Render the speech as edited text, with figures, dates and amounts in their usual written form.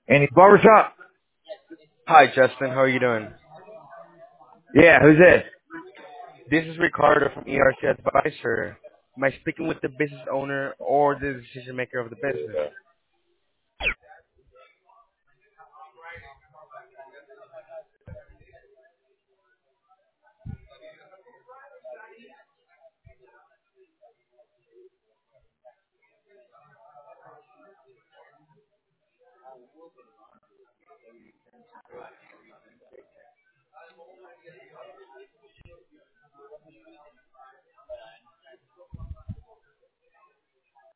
Any barbershop? Hi, Justin. How are you doing? Yeah, who's this? This is Ricardo from ERC Advisor. Am I speaking with the business owner or the decision maker of the business?